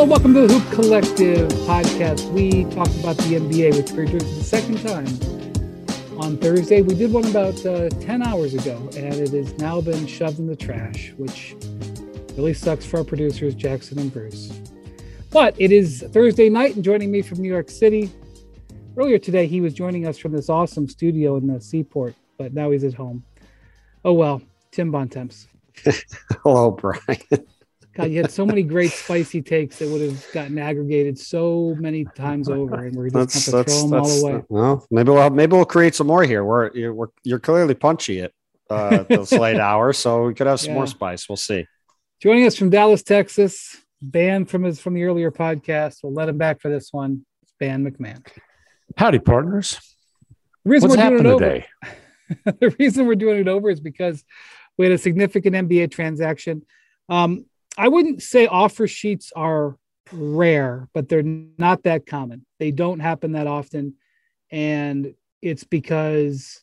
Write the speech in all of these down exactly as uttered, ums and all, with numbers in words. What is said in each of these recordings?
Hello, welcome to the Hoop Collective podcast. We talked about the N B A with Trader for the second time on Thursday. We did one about uh, ten hours ago, and it has now been shoved in the trash, which really sucks for our producers, Jackson and Bruce. But it is Thursday night, and joining me from New York City, earlier today, he was joining us from this awesome studio in the Seaport, but now he's at home. Oh, well, Tim Bontemps. Hello, Brian. God, you had so many great spicy takes that would have gotten aggregated so many times over, and we're just going to throw them all away. Well, maybe we'll maybe we'll create some more here. We're you're, we're, you're clearly punchy at uh, this late hour, so we could have some yeah. more spice. We'll see. Joining us from Dallas, Texas, banned from his from the earlier podcast. We'll let him back for this one. It's Ban McMahon. Howdy, partners. The reason What's we're doing happened it today? Over, the reason we're doing it over is because we had a significant N B A transaction. Um, I wouldn't say offer sheets are rare, but they're not that common. They don't happen that often. And it's because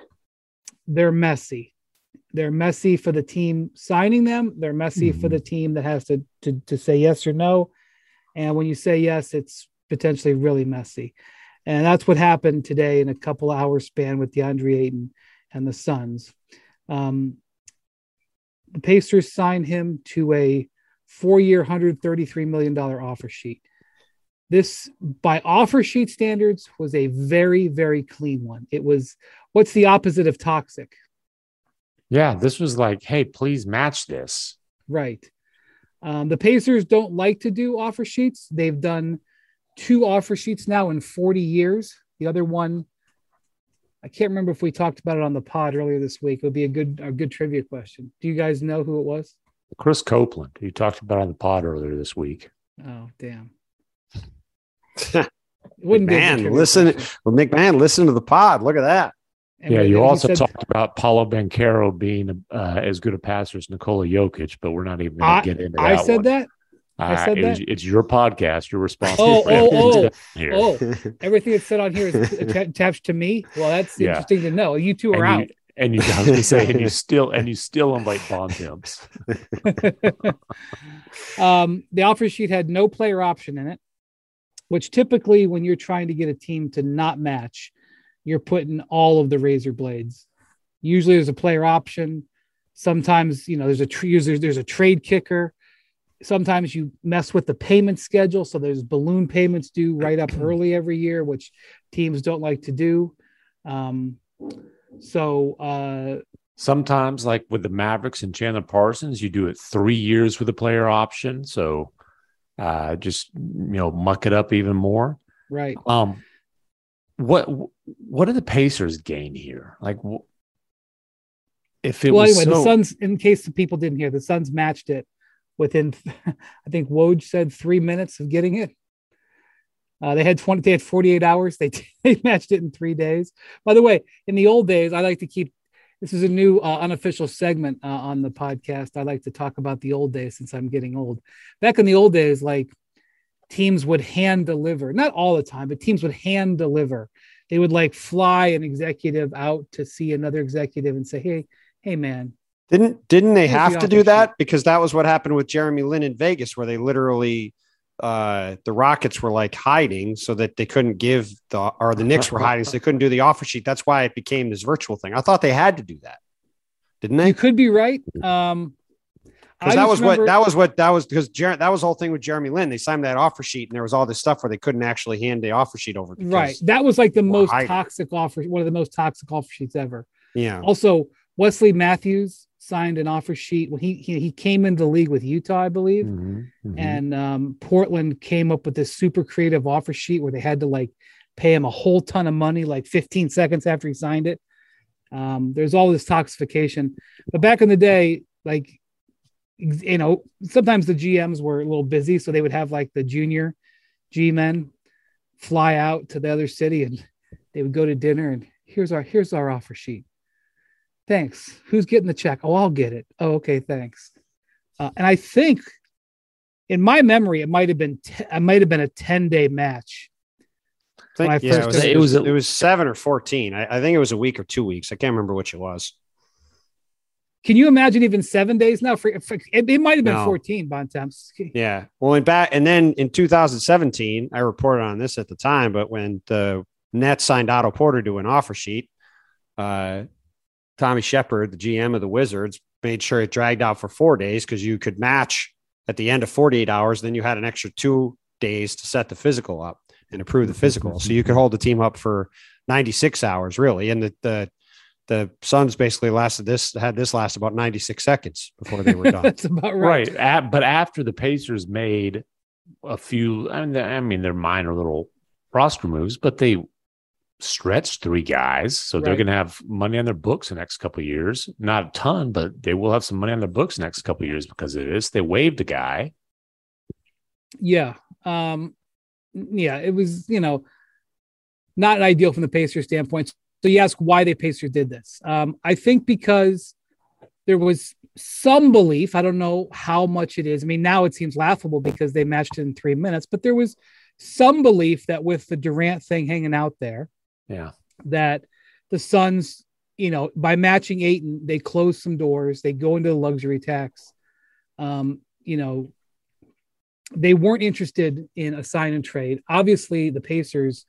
they're messy. They're messy for the team signing them. They're messy mm-hmm. for the team that has to, to, to say yes or no. And when you say yes, it's potentially really messy. And that's what happened today in a couple hour span with DeAndre Ayton and the Suns. Um, The Pacers signed him to a four-year, one hundred thirty-three million dollars offer sheet. This, by offer sheet standards, was a very, very clean one. It was, what's the opposite of toxic? Yeah, this was like, hey, please match this. Right. Um, the Pacers don't like to do offer sheets. They've done two offer sheets now in forty years. The other one, I can't remember if we talked about it on the pod earlier this week. It would be a good a good trivia question. Do you guys know who it was? Chris Copeland, who you talked about on the pod earlier this week. Oh, damn. It wouldn't McMahon, be listen. Well, McMahon, listen to the pod. Look at that. And yeah, you he also said, talked about Paulo Banchero being uh, as good a passer as Nikola Jokic, but we're not even going to get into that I said one. that? I Uh, said it that? was, it's your podcast. You're responsible Oh, for oh, everything oh, here. oh. Everything that's said on here is attached to me? Well, that's Yeah. interesting to know. You two are and out. You, and you, I was going to say, and you still, and you still invite Bontemps. um, the offer sheet had no player option in it, which typically when you're trying to get a team to not match, you're putting all of the razor blades. Usually there's a player option. Sometimes, you know, there's a tree, there's, there's a trade kicker. Sometimes you mess with the payment schedule. So there's balloon payments due right up early every year, which teams don't like to do. Um, so uh, sometimes like with the Mavericks and Chandler Parsons, you do it three years with a player option. So uh, just, you know, muck it up even more. Right. Um, what, what do the Pacers gain here? Like if it well, was anyway, so... the Suns, in case the people didn't hear, the Suns matched it within, I think Woj said three minutes of getting it. Uh, they had twenty, they had forty-eight hours. They, they matched it in three days. By the way, in the old days, I like to keep, this is a new uh, unofficial segment uh, on the podcast. I like to talk about the old days since I'm getting old. Back in the old days, like teams would hand deliver, not all the time, but teams would hand deliver. They would like fly an executive out to see another executive and say, Hey, Hey man, Didn't didn't they Here's have the to do that? sheet. Because that was what happened with Jeremy Lin in Vegas, where they literally uh, the Rockets were like hiding so that they couldn't give the or the Knicks were hiding so they couldn't do the offer sheet. That's why it became this virtual thing. I thought they had to do that, didn't they? You could be right. Um, Because that was remember- what that was what that was because Jer- that was the whole thing with Jeremy Lin. They signed that offer sheet, and there was all this stuff where they couldn't actually hand the offer sheet over. Right. That was like the most hiding. toxic offer, one of the most toxic offer sheets ever. Yeah. Also, Wesley Matthews signed an offer sheet when he he, he came into the league with Utah, I believe, Mm-hmm, mm-hmm. and um, Portland came up with this super creative offer sheet where they had to like pay him a whole ton of money, like fifteen seconds after he signed it. Um, there's all this toxification, but back in the day, like. You know, sometimes the G Ms were a little busy, so they would have like the junior G men fly out to the other city and they would go to dinner and here's our, here's our offer sheet. Thanks. Who's getting the check? Oh, I'll get it. Oh, okay. Thanks. Uh, and I think in my memory, it might've been, t- it might've been a ten day match. I think, I yeah, it was, started, it was, it was seven or fourteen. I, I think it was a week or two weeks. I can't remember which it was. can you imagine even seven days now? For, for it, it might have been No. fourteen Bontemps. Yeah. Well, in back and then in two thousand seventeen, I reported on this at the time, but when the Nets signed Otto Porter to an offer sheet, uh, Tommy Shepard, the G M of the Wizards, made sure it dragged out for four days because you could match at the end of forty-eight hours. Then you had an extra two days to set the physical up and approve the physical. So you could hold the team up for ninety-six hours, really. And the, the, the Suns basically lasted this, had this last about ninety-six seconds before they were done. That's about right. Right. At, but after the Pacers made a few, I mean, I mean, they're minor little roster moves, but they stretched three guys. So they're Right. going to have money on their books the next couple of years. Not a ton, but they will have some money on their books the next couple of years because of this. They waived a guy. Yeah. Um, yeah, it was, you know, not ideal from the Pacers standpoint. So you ask why the Pacers did this. Um, I think because there was some belief, I don't know how much it is. I mean, now it seems laughable because they matched it in three minutes, but there was some belief that with the Durant thing hanging out there, Yeah. that the Suns, you know, by matching Ayton, they close some doors, they go into the luxury tax. Um, you know, they weren't interested in a sign and trade. Obviously, the Pacers,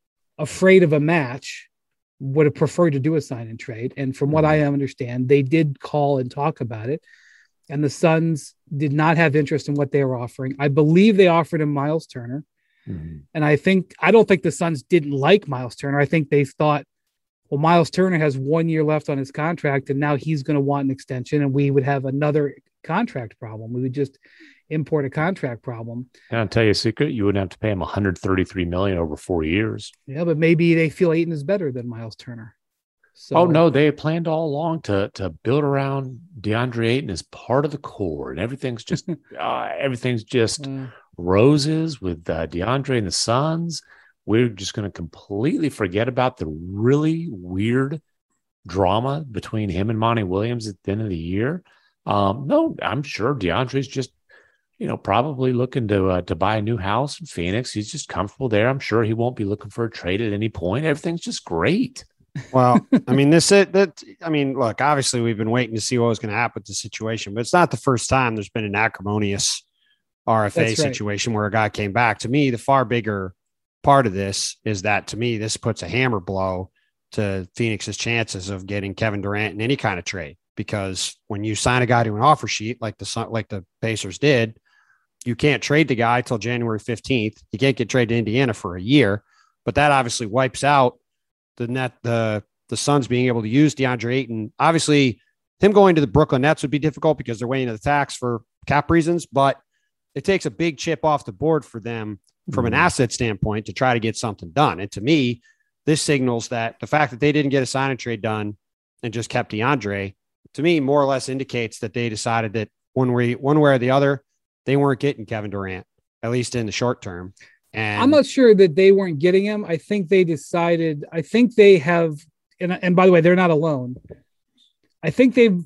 afraid of a match, would have preferred to do a sign and trade. And from what I understand, they did call and talk about it. And the Suns did not have interest in what they were offering. I believe they offered him Miles Turner. Mm-hmm. And I think, I don't think the Suns didn't like Miles Turner. I think they thought, well, Miles Turner has one year left on his contract, and now he's going to want an extension, and we would have another contract problem. We would just import a contract problem. And I'll tell you a secret, you wouldn't have to pay him one hundred thirty-three million dollars over four years. Yeah, but maybe they feel Ayton is better than Miles Turner. So, Oh, no, they had planned all along to to build around DeAndre Ayton as part of the core, and everything's just uh, everything's just uh, roses with uh, DeAndre and the Suns. We're just going to completely forget about the really weird drama between him and Monty Williams at the end of the year. Um, no, I'm sure DeAndre's just, you know, probably looking to uh, to buy a new house in Phoenix. He's just comfortable there. I'm sure he won't be looking for a trade at any point. Everything's just great. Well, I mean, this it that I mean, look, obviously we've been waiting to see what was going to happen with the situation, but it's not the first time there's been an acrimonious R F A That's right. situation where a guy came back. To me, the far bigger part of this is that to me, this puts a hammer blow to Phoenix's chances of getting Kevin Durant in any kind of trade, because when you sign a guy to an offer sheet like the Sun- like the Pacers did, you can't trade the guy till January fifteenth. You can't get traded to Indiana for a year, but that obviously wipes out the net, the, the Suns being able to use DeAndre Ayton. Obviously, him going to the Brooklyn Nets would be difficult because they're weighing the tax for cap reasons, but it takes a big chip off the board for them from an asset standpoint to try to get something done. And to me, this signals that the fact that they didn't get a sign and trade done and just kept DeAndre, to me, more or less indicates that they decided that one way, one way or the other, they weren't getting Kevin Durant, at least in the short term. And I'm not sure that they weren't getting him. I think they decided, I think they have, and, and by the way, they're not alone. I think they've,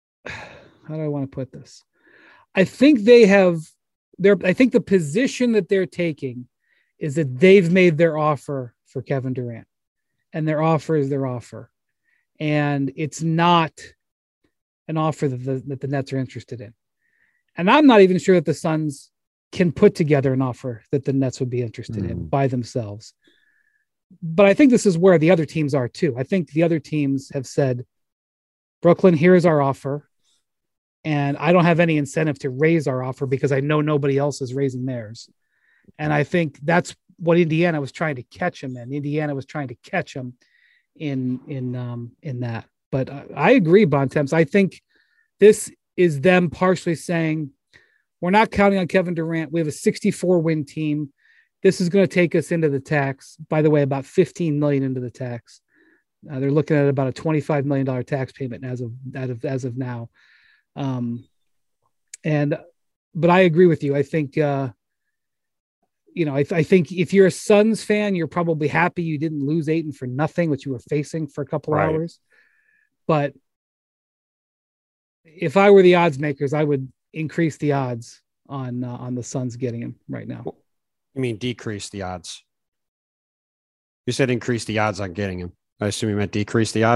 how do I want to put this? I think they have, their, I think the position that they're taking is that they've made their offer for Kevin Durant, and their offer is their offer. And it's not an offer that the, that the Nets are interested in. And I'm not even sure that the Suns can put together an offer that the Nets would be interested mm. in by themselves. But I think this is where the other teams are too. I think the other teams have said, Brooklyn, here's our offer. And I don't have any incentive to raise our offer because I know nobody else is raising theirs. And I think that's what Indiana was trying to catch him in. Indiana was trying to catch him in, in, um, in that. But I, I agree, Bontemps. I think this is them partially saying, we're not counting on Kevin Durant. We have a sixty-four win team. This is going to take us into the tax. By the way, about fifteen million into the tax. Uh, they're looking at about a twenty-five million dollars tax payment as of, as of, as of now. Um, and, but I agree with you. I think, uh, you know, I, th- I think if you're a Suns fan, you're probably happy you didn't lose Ayton for nothing, which you were facing for a couple of right. hours. But if I were the odds makers, I would increase the odds on, uh, on the Suns getting him right now. You mean decrease the odds? You said increase the odds on getting him. I assume you meant decrease the odds.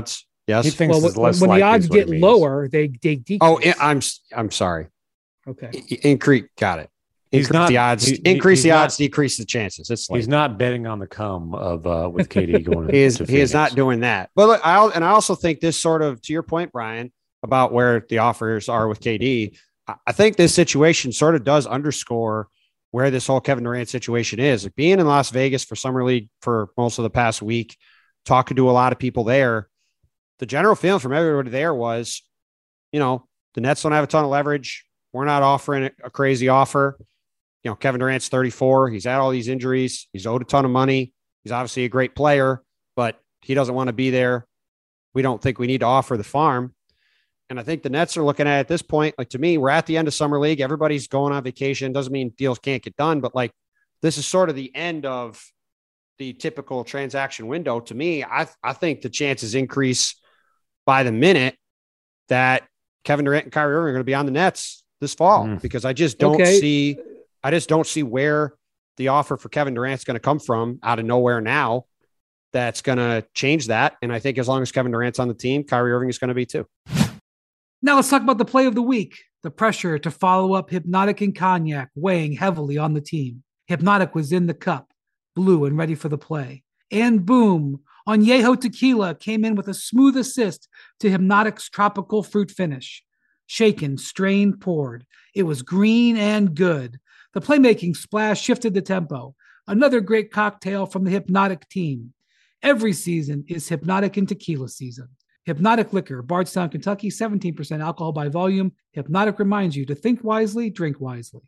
Yes. He thinks Well, it's when, less when the likely odds is what he get means. lower, they they decrease. Oh, I- I'm I'm sorry. okay. I- Increase. Got it. He's Increase not- the odds. he- he- increase he's the not- odds. Decrease the chances. It's like He's not betting on the come of uh, with K D going. he is to he is not Phoenix. doing that. But look, I and I also think this sort of, to your point, Brian, about where the offers are with K D. I- I think this situation sort of does underscore where this whole Kevin Durant situation is. Like being in Las Vegas for Summer League for most of the past week, talking to a lot of people there, the general feeling from everybody there was, you know, the Nets don't have a ton of leverage. We're not offering a crazy offer. You know, Kevin Durant's thirty-four. He's had all these injuries. He's owed a ton of money. He's obviously a great player, but he doesn't want to be there. We don't think we need to offer the farm. And I think the Nets are looking at it at this point, like to me, we're at the end of Summer League. Everybody's going on vacation. Doesn't mean deals can't get done, but like this is sort of the end of the typical transaction window. To me, I, I think the chances increase by the minute that Kevin Durant and Kyrie Irving are going to be on the Nets this fall, Mm. because I just don't Okay. see, I just don't see where the offer for Kevin Durant's going to come from out of nowhere now. That's going to change that. And I think as long as Kevin Durant's on the team, Kyrie Irving is going to be too. Now let's talk about the play of the week. The pressure to follow up Hypnotic and Cognac weighing heavily on the team. Hypnotic was in the cup, blue and ready for the play. And boom, Añejo Tequila came in with a smooth assist to Hypnotic's tropical fruit finish. Shaken, strained, poured. It was green and good. The playmaking splash shifted the tempo. Another great cocktail from the Hypnotic team. Every season is Hypnotic and Tequila season. Hypnotic Liquor, Bardstown, Kentucky, seventeen percent alcohol by volume. Hypnotic reminds you to think wisely, drink wisely.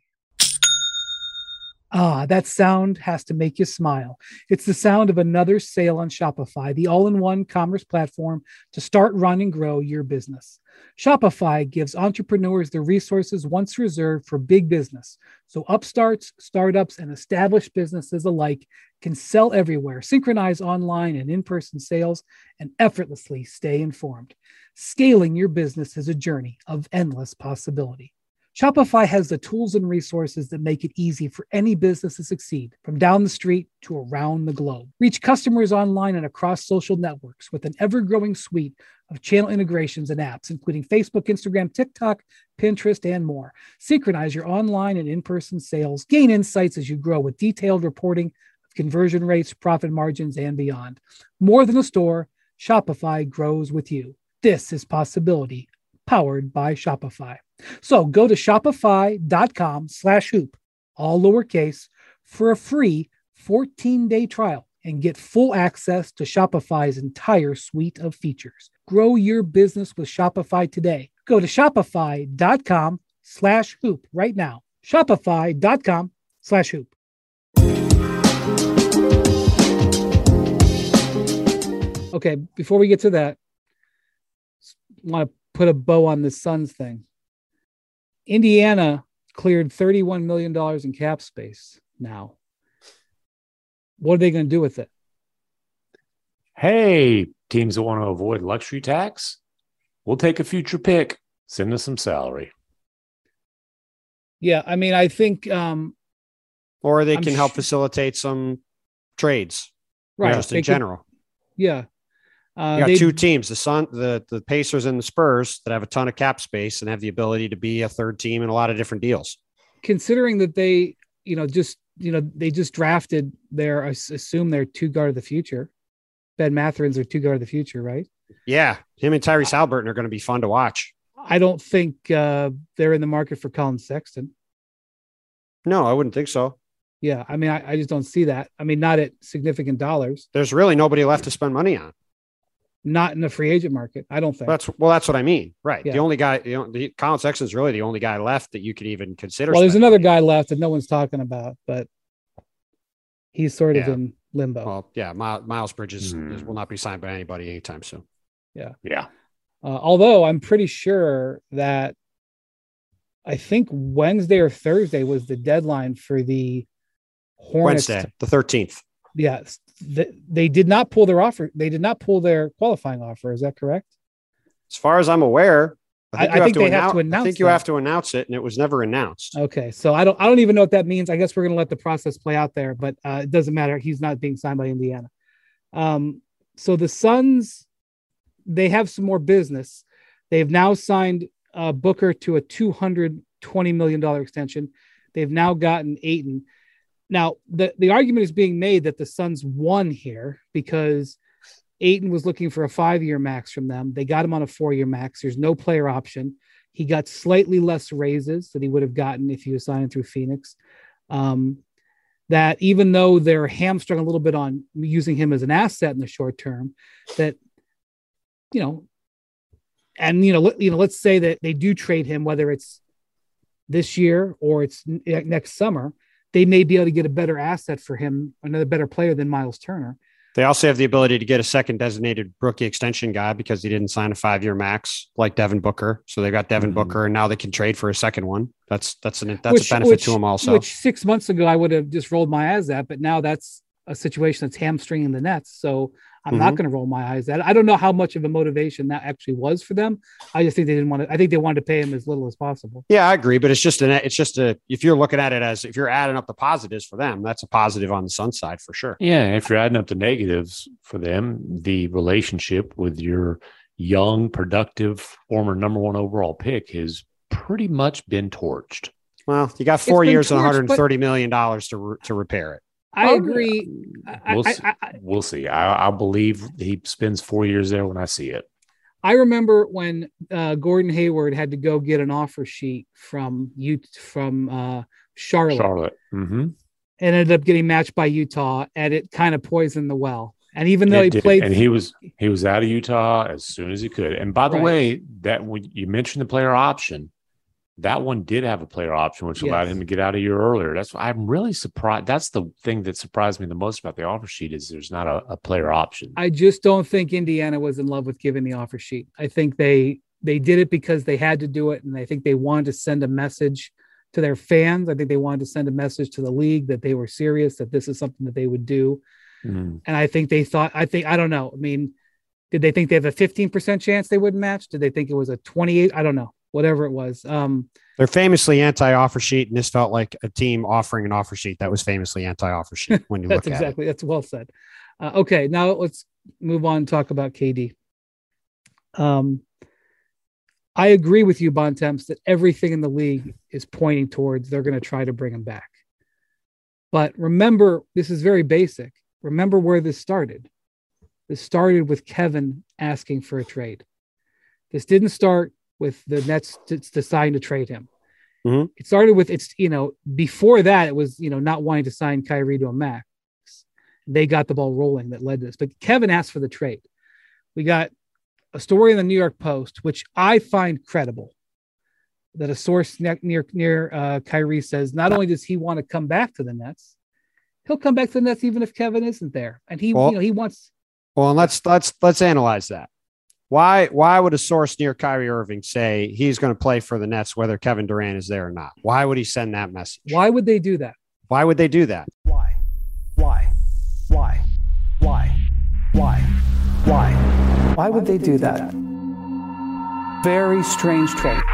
Ah, that sound has to make you smile. It's the sound of another sale on Shopify, the all-in-one commerce platform to start, run, and grow your business. Shopify gives entrepreneurs the resources once reserved for big business, so upstarts, startups, and established businesses alike can sell everywhere, synchronize online and in-person sales, and effortlessly stay informed. Scaling your business is a journey of endless possibility. Shopify has the tools and resources that make it easy for any business to succeed, from down the street to around the globe. Reach customers online and across social networks with an ever-growing suite of channel integrations and apps, including Facebook, Instagram, TikTok, Pinterest, and more. Synchronize your online and in-person sales. Gain insights as you grow with detailed reporting of conversion rates, profit margins, and beyond. More than a store, Shopify grows with you. This is Possibility, powered by Shopify. So go to shopify.com slash hoop, all lowercase, for a free fourteen-day trial and get full access to Shopify's entire suite of features. Grow your business with Shopify today. Go to shopify.com slash hoop right now. Shopify.com slash hoop. Okay, before we get to that, I want to put a bow on this Suns thing. Indiana cleared thirty-one million dollars in cap space now. What are they going to do with it? Hey, teams that want to avoid luxury tax, we'll take a future pick. Send us some salary. Yeah, I mean, I think um, Or they I'm can help sh- facilitate some trades, right. just they in could- general. yeah. Uh, You got they- two teams, the Sun, the, the Pacers and the Spurs, that have a ton of cap space and have the ability to be a third team in a lot of different deals. Considering that they, you know, just, you know, they just drafted their, I s- assume their two guard of the future. Ben Matherin's their two guard of the future, right? Yeah, him and Tyrese Halliburton are going to be fun to watch. I don't think uh, they're in the market for Colin Sexton. No, I wouldn't think so. Yeah, I mean, I, I just don't see that. I mean, not at significant dollars, There's really nobody left to spend money on. not in the free agent market. I don't think. That's well, that's what I mean, right? Yeah. The only guy, you know, the Colin Sexton's really the only guy left that you could even consider. Well, there's spending another money guy left that no one's talking about, but he's sort of Yeah. in limbo. on. Well, yeah, Miles, Miles Bridges Hmm. is, will not be signed by anybody anytime soon. Yeah. Uh, although I'm pretty sure that I think Wednesday or Thursday was the deadline for the Hornets. Wednesday, to- the thirteenth. yes, th- they did not pull their offer. They did not pull their qualifying offer. Is that correct? As far as I'm aware, I think, I- you I have think to they have announce, to I announce think you that. have to announce it, and it was never announced. Okay, so I don't. I don't even know what that means. I guess we're going to let the process play out there, but uh, it doesn't matter. He's not being signed by Indiana. Um, so the Suns they have some more business. They've now signed uh, Booker to a two hundred twenty million dollars extension. They've now gotten Ayton. Now, the, the argument is being made that the Suns won here because Ayton was looking for a five-year max from them. They got him on a four-year max. There's no player option. He got slightly less raises than he would have gotten if he was signed through Phoenix. Um, that even though they're hamstrung a little bit on using him as an asset in the short term, that, you know, and, you know, let, you know, let's say that they do trade him, whether it's this year or it's n- next summer, they may be able to get a better asset for him, another better player than Miles Turner. They also have the ability to get a second designated rookie extension guy because he didn't sign a five-year max like Devin Booker. So they've got Devin mm-hmm. Booker, and now they can trade for a second one. That's that's an that's which, a benefit which, to him also. Which six months ago I would have just rolled my eyes at, but now that's a situation that's hamstringing the Nets. So I'm mm-hmm. not going to roll my eyes at it. I don't know how much of a motivation that actually was for them. I just think they didn't want to. I think they wanted to pay him as little as possible. Yeah, I agree, but it's just an. It's just a. If you're looking at it as if you're adding up the positives for them, that's a positive on the Suns side for sure. Yeah, if you're adding up the negatives for them, the relationship with your young, productive, former number one overall pick has pretty much been torched. Well, you got four years torched, and one hundred thirty million dollars to re- to repair it. I agree. We'll, I, see. I, I, we'll see. I, I believe he spends four years there when I see it. I remember when uh, Gordon Hayward had to go get an offer sheet from you from uh, Charlotte. Charlotte. Mm-hmm. And ended up getting matched by Utah, and it kind of poisoned the well. And even though it he did. played, and he was he was out of Utah as soon as he could. And by the right. way, that when you mentioned the player option, that one did have a player option, which allowed yes. him to get out a year earlier. That's why I'm really surprised. That's the thing that surprised me the most about the offer sheet is there's not a, a player option. I just don't think Indiana was in love with giving the offer sheet. I think they they did it because they had to do it, and I think they wanted to send a message to their fans. I think they wanted to send a message to the league that they were serious, that this is something that they would do. Mm. And I think they thought, I think, I don't know. I mean, did they think they have a fifteen percent chance they wouldn't match? Did they think it was a twenty-eight? I don't know. Whatever it was. Um, They're famously anti-offer sheet, and this felt like a team offering an offer sheet that was famously anti-offer sheet when you that's look exactly, at it. That's well said. Uh, okay, now let's move on and talk about K D. Um, I agree with you, Bontemps, that everything in the league is pointing towards they're going to try to bring him back. But remember, this is very basic. Remember where this started. This started with Kevin asking for a trade. This didn't start with the Nets deciding to trade him. Mm-hmm. It started with it's, you know, before that, it was, you know, not wanting to sign Kyrie to a max. They got the ball rolling that led to this, but Kevin asked for the trade. We got a story in the New York Post, which I find credible, that a source near, near, near uh, Kyrie says, not only does he want to come back to the Nets, he'll come back to the Nets, even if Kevin isn't there. And he, well, you know, he wants. Well, let's, let's, let's analyze that. Why why would a source near Kyrie Irving say he's going to play for the Nets whether Kevin Durant is there or not? Why would he send that message? Why would they do that? Why would they do that? Why? Why? Why? Why? Why? Why? Why would they do that? Very strange trade.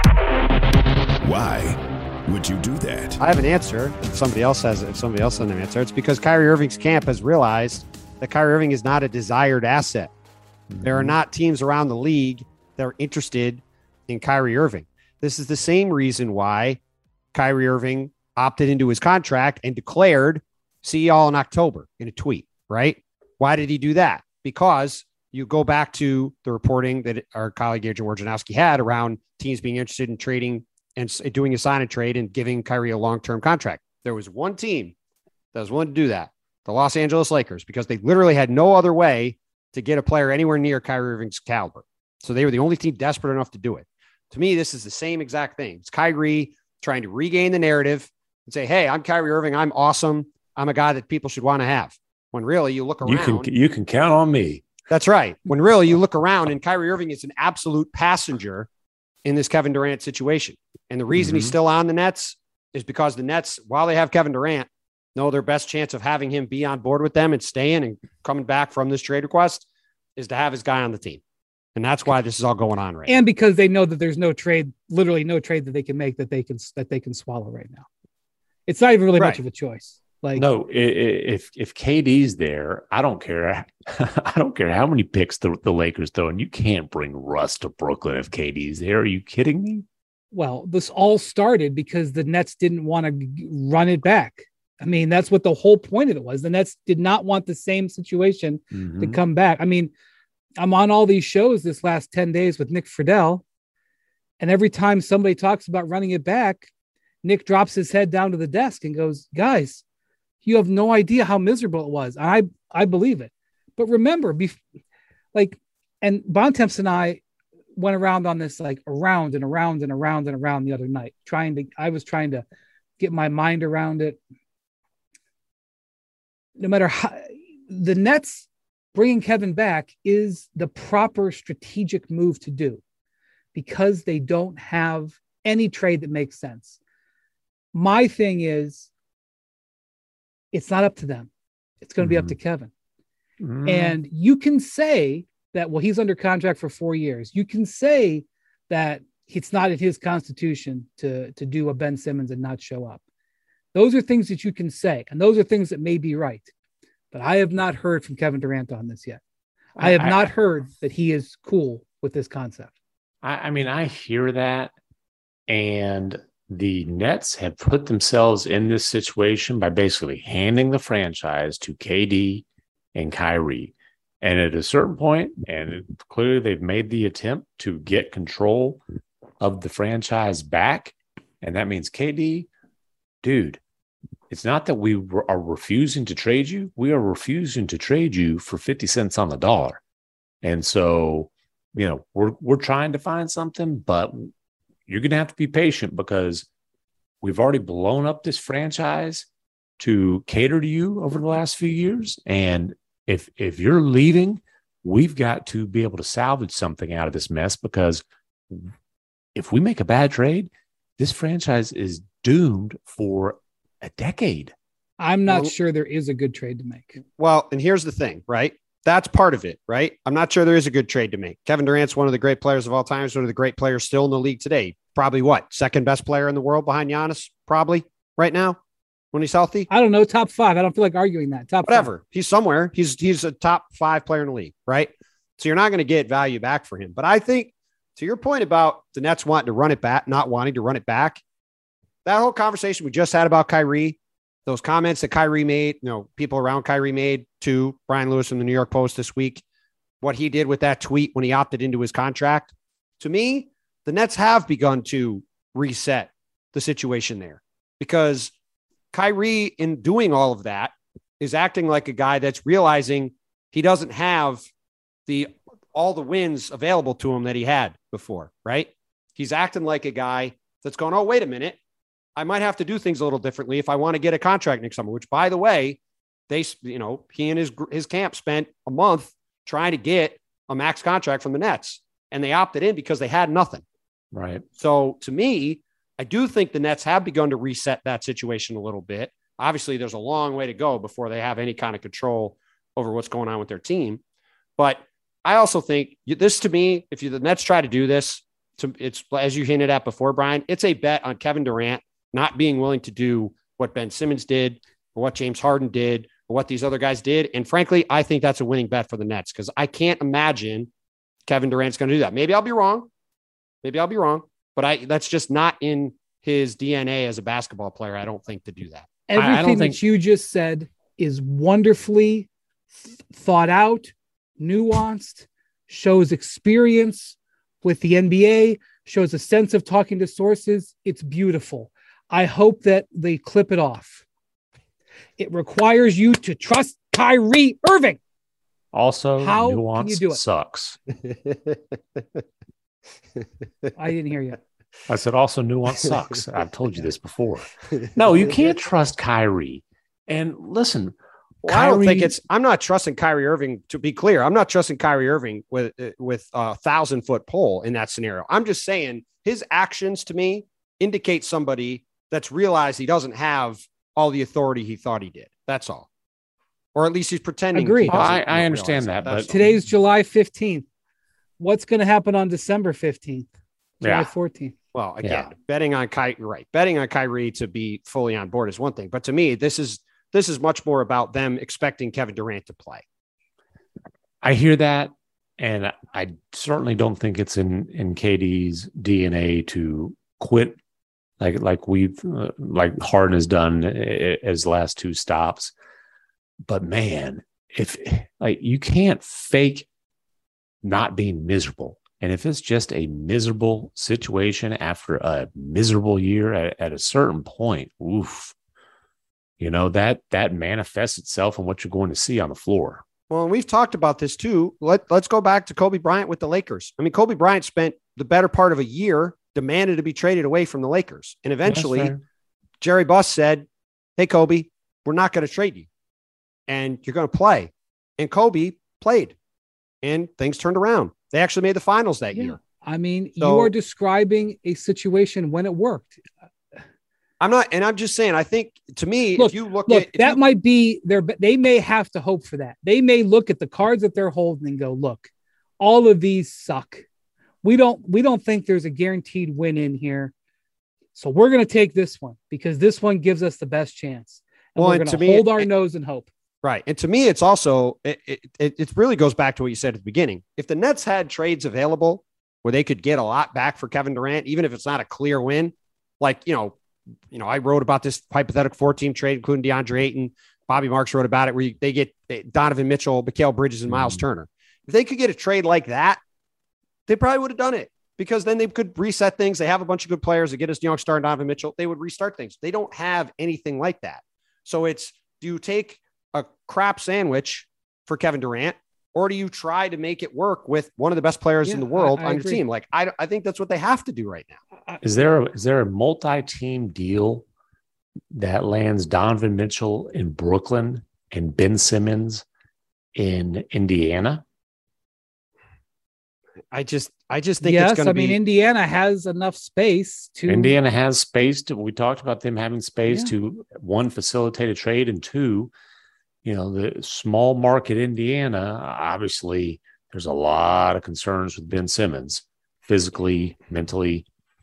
Why would you do that? I have an answer. If somebody else has if somebody else has an answer, it's because Kyrie Irving's camp has realized that Kyrie Irving is not a desired asset. There are not teams around the league that are interested in Kyrie Irving. This is the same reason why Kyrie Irving opted into his contract and declared, see y'all in October in a tweet, right? Why did he do that? Because you go back to the reporting that our colleague Adrian Wojnarowski had around teams being interested in trading and doing a sign and trade and giving Kyrie a long-term contract. There was one team that was willing to do that, the Los Angeles Lakers, because they literally had no other way to get a player anywhere near Kyrie Irving's caliber. So they were the only team desperate enough to do it. To me, this is the same exact thing. It's Kyrie trying to regain the narrative and say, hey, I'm Kyrie Irving. I'm awesome. I'm a guy that people should want to have. When really you look around. You can, you can count on me. That's right. When really you look around and Kyrie Irving is an absolute passenger in this Kevin Durant situation. And the reason mm-hmm. he's still on the Nets is because the Nets, while they have Kevin Durant, know their best chance of having him be on board with them and staying and coming back from this trade request is to have his guy on the team. And that's why this is all going on right and now. Because they know that there's no trade, literally no trade that they can make that they can, that they can swallow right now. It's not even really right. much of a choice. Like, no, i- i- if if K D's there, I don't care. I don't care how many picks the, the Lakers throw, and you can't bring Russ to Brooklyn if K D's there. Are you kidding me? well, this all started because the Nets didn't want to run it back. I mean, that's what the whole point of it was. The Nets did not want the same situation to Mhm. come back. I mean, I'm on all these shows this last ten days with Nick Friedel, and every time somebody talks about running it back, Nick drops his head down to the desk and goes, guys, you have no idea how miserable it was. I I believe it. But remember, bef- like, and Bontemps and I went around on this, like around and around and around and around the other night, trying to, I was trying to get my mind around it. No matter how, the Nets bringing Kevin back is the proper strategic move to do because they don't have any trade that makes sense. My thing is, it's not up to them. It's going to be up to Kevin. Mhm. And you can say that, well, he's under contract for four years. You can say that it's not in his constitution to, to do a Ben Simmons and not show up. Those are things that you can say, and those are things that may be right. But I have not heard from Kevin Durant on this yet. I have I- not I- heard that he is cool with this concept. I, I mean, I hear that, and the Nets have put themselves in this situation by basically handing the franchise to K D and Kyrie. And at a certain point, and it, clearly they've made the attempt to get control of the franchise back. And that means K D, dude, it's not that we re- are refusing to trade you. We are refusing to trade you for fifty cents on the dollar. And so, you know, we're we're trying to find something, but you're going to have to be patient because we've already blown up this franchise to cater to you over the last few years. And if if you're leaving, we've got to be able to salvage something out of this mess, because if we make a bad trade, this franchise is doomed for a decade. I'm not Well- sure there is a good trade to make. Well, and here's the thing, right? That's part of it, right? I'm not sure there is a good trade to make. Kevin Durant's one of the great players of all time. He's one of the great players still in the league today. Probably what? Second best player in the world behind Giannis, probably right now when he's healthy. I don't know, top five. I don't feel like arguing that. Top Whatever. He's somewhere. He's he's a top five player in the league, right? So you're not going to get value back for him. But I think to your point about the Nets wanting to run it back, not wanting to run it back, that whole conversation we just had about Kyrie, those comments that Kyrie made, you know, people around Kyrie made to Brian Lewis in the New York Post this week, what he did with that tweet when he opted into his contract. To me, the Nets have begun to reset the situation there because Kyrie, in doing all of that, is acting like a guy that's realizing he doesn't have the all the wins available to him that he had before, right? He's acting like a guy that's going, oh, wait a minute. I might have to do things a little differently if I want to get a contract next summer, which, by the way, they, you know, he and his, his camp spent a month trying to get a max contract from the Nets, and they opted in because they had nothing. Right. So to me, I do think the Nets have begun to reset that situation a little bit. Obviously, there's a long way to go before they have any kind of control over what's going on with their team. But I also think this, to me, if you, the Nets try to do this, to, it's as you hinted at before, Brian, it's a bet on Kevin Durant not being willing to do what Ben Simmons did or what James Harden did or what these other guys did. And frankly, I think that's a winning bet for the Nets because I can't imagine Kevin Durant's going to do that. Maybe I'll be wrong. Maybe I'll be wrong, but I that's just not in his D N A as a basketball player. I don't think to do that. Everything I don't think- that you just said is wonderfully th- thought out, nuanced, shows experience with the N B A, shows a sense of talking to sources. It's beautiful. I hope that they clip it off. It requires you to trust Kyrie Irving. Also, How nuance can you do it? sucks. I didn't hear you. I said also nuance sucks. I've told you this before. No, you can't trust Kyrie. And listen, Well, I don't think Kyrie- it's. I'm not trusting Kyrie Irving. To be clear, I'm not trusting Kyrie Irving with with a thousand foot pole in that scenario. I'm just saying his actions to me indicate somebody that's realized he doesn't have all the authority he thought he did. That's all, or at least he's pretending. he Agreed. doesn't I- I realize understand that, That's but- all. Today's July fifteenth. What's going to happen on December fifteenth? July Yeah. fourteenth. Well, again, Yeah. betting on Kyrie, right? Betting on Kyrie to be fully on board is one thing, but to me, this is This is much more about them expecting Kevin Durant to play. I hear that. And I certainly don't think it's in, in K D's D N A to quit like like we've uh, like Harden has done as last two stops. But man, if like you can't fake not being miserable, and if it's just a miserable situation after a miserable year at, at a certain point, oof, you know that that manifests itself in what you're going to see on the floor. Well, and we've talked about this too. Let, let's go back to Kobe Bryant with the Lakers. I mean, Kobe Bryant spent the better part of a year demanded to be traded away from the Lakers. And eventually Jerry Buss said, hey, Kobe, we're not going to trade you and you're going to play. And Kobe played and things turned around. They actually made the finals that yeah. year. I mean, so, you are describing a situation when it worked. I'm not, and I'm just saying, I think to me, look, if you look, look at that you, might be their, they may have to hope for that. They may look at the cards that they're holding and go, look, all of these suck. We don't, we don't think there's a guaranteed win in here. So we're going to take this one because this one gives us the best chance. And well, we're going to hold our it, nose and hope. Right. And to me, it's also, it, it, it really goes back to what you said at the beginning. If the Nets had trades available where they could get a lot back for Kevin Durant, even if it's not a clear win, like, you know, You know, I wrote about this hypothetical four-team trade, including DeAndre Ayton. Bobby Marks wrote about it, where you, they get Donovan Mitchell, Mikal Bridges, and Miles mm-hmm. Turner. If they could get a trade like that, they probably would have done it because then they could reset things. They have a bunch of good players that get us young star and Donovan Mitchell. They would restart things. They don't have anything like that. So it's, do you take a crap sandwich for Kevin Durant, or do you try to make it work with one of the best players yeah, in the world I, I on your agree. team? Like, I, I think that's what they have to do right now. Is there a, is there a multi-team deal that lands Donovan Mitchell in Brooklyn and Ben Simmons in Indiana? I just, I just think yes, it's going to be. I mean, Indiana has enough space to. Indiana has space to. We talked about them having space yeah. to one, facilitate a trade, and two, you know, the small market Indiana. Obviously, there's a lot of concerns with Ben Simmons, physically, mentally.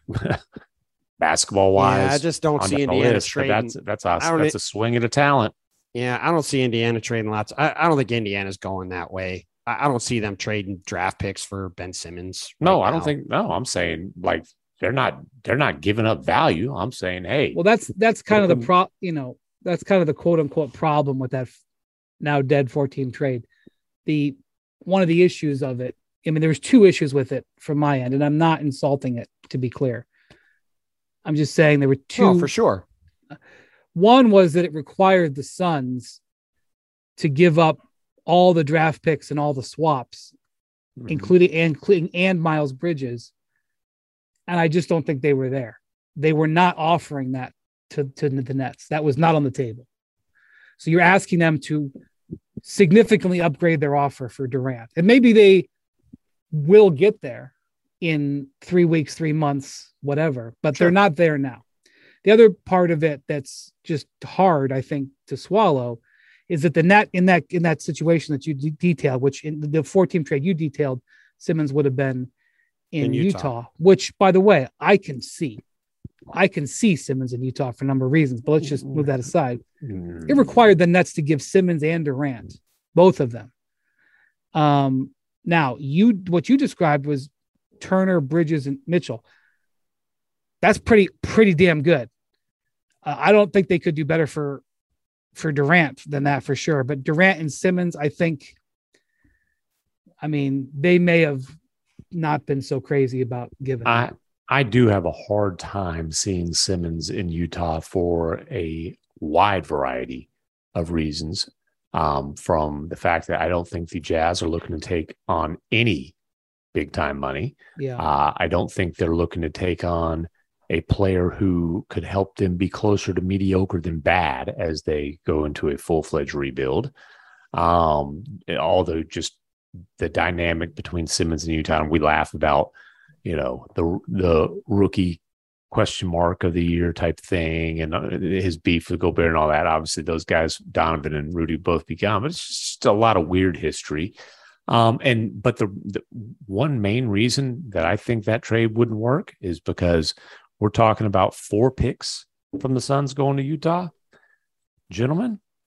Basketball wise, yeah, I just don't see Indiana list, trading. That's that's a, that's a swing at a talent. Yeah, I don't see Indiana trading lots. I, I don't think Indiana's going that way. I, I don't see them trading draft picks for Ben Simmons. Right no, now. I don't think. No, I'm saying like they're not they're not giving up value. I'm saying, hey, well, that's that's kind of the pro. You know, that's kind of the quote unquote problem with that now dead four-team trade. The one of the issues of it. I mean, there was two issues with it from my end, and I'm not insulting it, to be clear. I'm just saying there were two. Oh, for sure. One was that it required the Suns to give up all the draft picks and all the swaps, mm-hmm. including, including and Miles Bridges. And I just don't think they were there. They were not offering that to, to the Nets. That was not on the table. So you're asking them to significantly upgrade their offer for Durant. And maybe they will get there in three weeks, three months, whatever, but sure. They're not there now. The other part of it that's just hard, I think, to swallow is that the net in that, in that situation that you de- detailed, which in the four-team trade you detailed, Simmons would have been in, in Utah. Utah, which, by the way, I can see. I can see Simmons in Utah for a number of reasons, but let's just move that aside. It required the Nets to give Simmons and Durant, both of them. Um, now, you what you described was Turner, Bridges, and Mitchell. That's pretty pretty damn good. Uh, I don't think they could do better for for Durant than that for sure. But Durant and Simmons, I think, I mean, they may have not been so crazy about giving. I I do have a hard time seeing Simmons in Utah for a wide variety of reasons. Um, from the fact that I don't think the Jazz are looking to take on any big time money. Yeah, uh, I don't think they're looking to take on a player who could help them be closer to mediocre than bad as they go into a full-fledged rebuild. Um, although just the dynamic between Simmons and Utah, and we laugh about, you know, the the rookie question mark of the year type thing and his beef with Gobert and all that. Obviously, those guys, Donovan and Rudy, both become, but it's just a lot of weird history. Um, and but the, the one main reason that I think that trade wouldn't work is because we're talking about four picks from the Suns going to Utah. Gentlemen,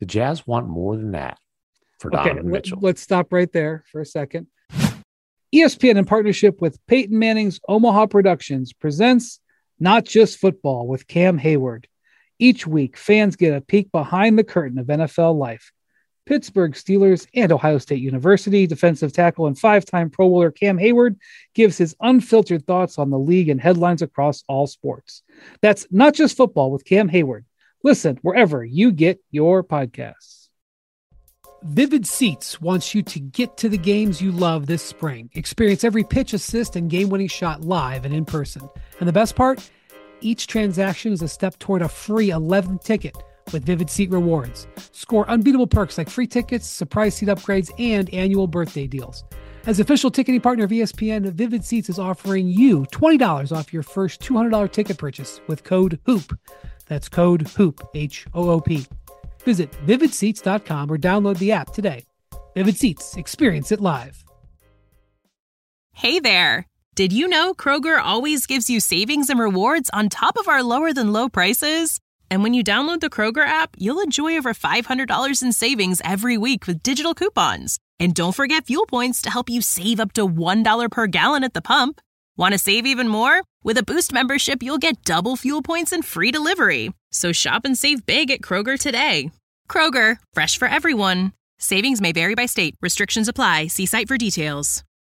The Jazz want more than that for Okay, Donovan Mitchell. let's stop right there for a second. E S P N, in partnership with Peyton Manning's Omaha Productions, presents Not Just Football with Cam Hayward. Each week, fans get a peek behind the curtain of N F L life. Pittsburgh Steelers and Ohio State University defensive tackle and five-time Pro Bowler Cam Hayward gives his unfiltered thoughts on the league and headlines across all sports. That's Not Just Football with Cam Hayward. Listen wherever you get your podcasts. Vivid Seats wants you to get to the games you love this spring. Experience every pitch, assist, and game-winning shot live and in person. And the best part? Each transaction is a step toward a free eleventh ticket with Vivid Seat Rewards. Score unbeatable perks like free tickets, surprise seat upgrades, and annual birthday deals. As official ticketing partner of E S P N, Vivid Seats is offering you twenty dollars off your first two hundred dollars ticket purchase with code HOOP. That's code HOOP, H O O P. Visit vivid seats dot com or download the app today. Vivid Seats. Experience it live. Hey there. Did you know Kroger always gives you savings and rewards on top of our lower than low prices? And when you download the Kroger app, you'll enjoy over five hundred dollars in savings every week with digital coupons. And don't forget fuel points to help you save up to one dollar per gallon at the pump. Want to save even more? With a Boost membership, you'll get double fuel points and free delivery. So shop and save big at Kroger today. Kroger, fresh for everyone. Savings may vary by state. Restrictions apply. See site for details.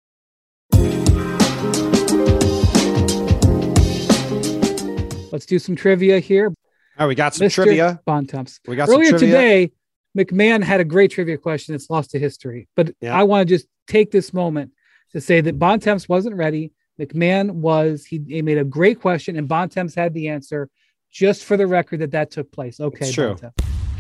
Let's do some trivia here. All right, we got some Mister trivia. Bontemps. We got Earlier some trivia. today, McMahon had a great trivia question that's lost to history. But Yeah. I want to just take this moment to say that Bontemps wasn't ready. McMahon was. He, he made a great question, and Bontemps had the answer. Just for the record that that took place. Okay, It's true. Bontemps.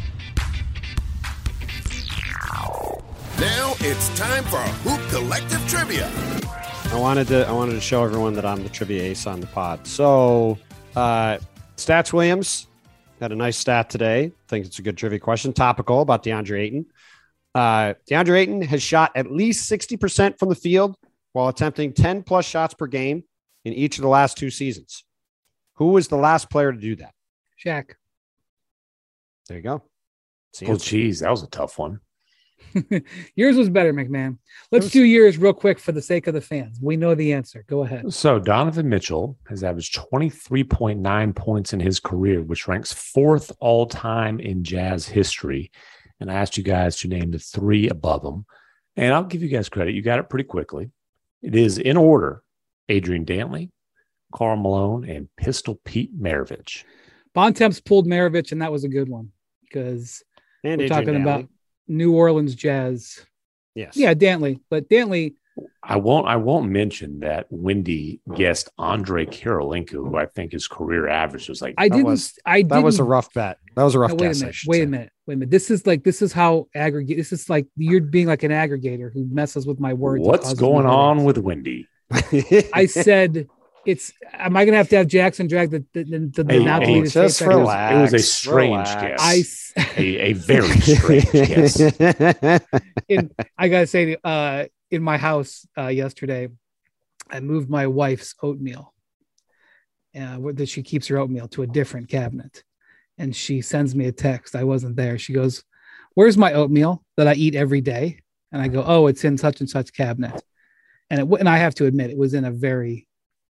Now it's time for Hoop Collective Trivia. I wanted to I wanted to show everyone that I'm the trivia ace on the pod. So uh Stats Williams had a nice stat today. I think it's a good trivia question. Topical about DeAndre Ayton. Uh DeAndre Ayton has shot at least sixty percent from the field while attempting ten plus shots per game in each of the last two seasons. Who was the last player to do that? Shaq. There you go. See, Oh, geez, that was a tough one. Yours was better, McMahon. Let's was- do yours real quick for the sake of the fans. We know the answer. Go ahead. So Donovan Mitchell has averaged twenty-three point nine points in his career, which ranks fourth all time in Jazz history. And I asked you guys to name the three above him. And I'll give you guys credit. You got it pretty quickly. It is in order: Adrian Dantley, Karl Malone, and Pistol Pete Maravich. Bontemps pulled Maravich, and that was a good one because and we're Adrian talking Dantley. about New Orleans Jazz. Yes. Yeah, Dantley. But Dantley, I won't. I won't mention that Wendy guessed Andre Karolinko, who I think his career average was like. I didn't. was- I didn't. That was a rough bet. That was a rough No, wait a guess. I minute. should Wait say. a minute. Wait a minute. This is like this is how aggregate. This is like you're being like an aggregator who messes with my words. and What's causes me going on headaches. with Wendy? I said it's. Am I going to have to have Jackson drag the the, the, the Hey, now hey, deleted just tape back? relax. It was a strange relax. guess. I s- a, a very strange guess. in I gotta say, uh, in my house uh, yesterday, I moved my wife's oatmeal, uh, where that she keeps her oatmeal to a different cabinet, and she sends me a text. I wasn't there. She goes, "Where's my oatmeal that I eat every day?" And I go, "Oh, it's in such and such cabinet." And it w- and I have to admit, it was in a very.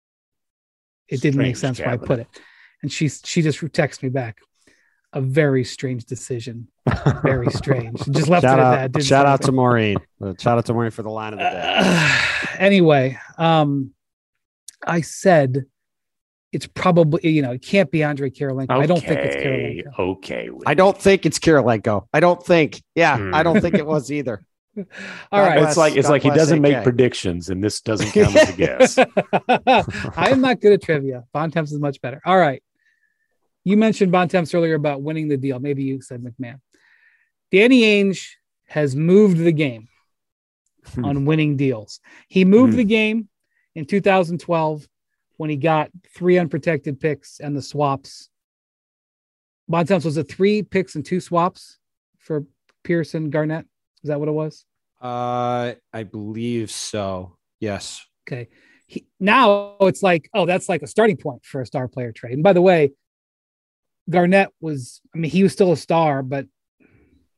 It didn't make Strange sense where I cabinet. put it, and she she just texted me back. A very strange decision. Very strange. Just left shout it at out, that. Didn't shout say out to anything. Maureen. Uh, Shout out to Maureen for the line of the day. Uh, anyway, um, I said it's probably, you know, it can't be Andre Karolinko. I don't think it's Okay, Karolinko. Okay. I don't think it's Kirilenko. I don't think. Yeah, Hmm. I don't think it was either. All God right. bless. It's like it's God like he bless doesn't A make K. predictions, and this doesn't count as a guess. I am not good at trivia. Bontemps is much better. All right. You mentioned Bontemps earlier about winning the deal. Maybe you said McMahon. Danny Ainge has moved the game Hmm. on winning deals. He moved Hmm. the game in two thousand twelve when he got three unprotected picks and the swaps. Bontemps, was it three picks and two swaps for Pearson Garnett? Is that what it was? Uh, I believe so. Yes. Okay. He, now it's like, oh, that's like a starting point for a star player trade. And by the way, Garnett was, I mean, he was still a star, but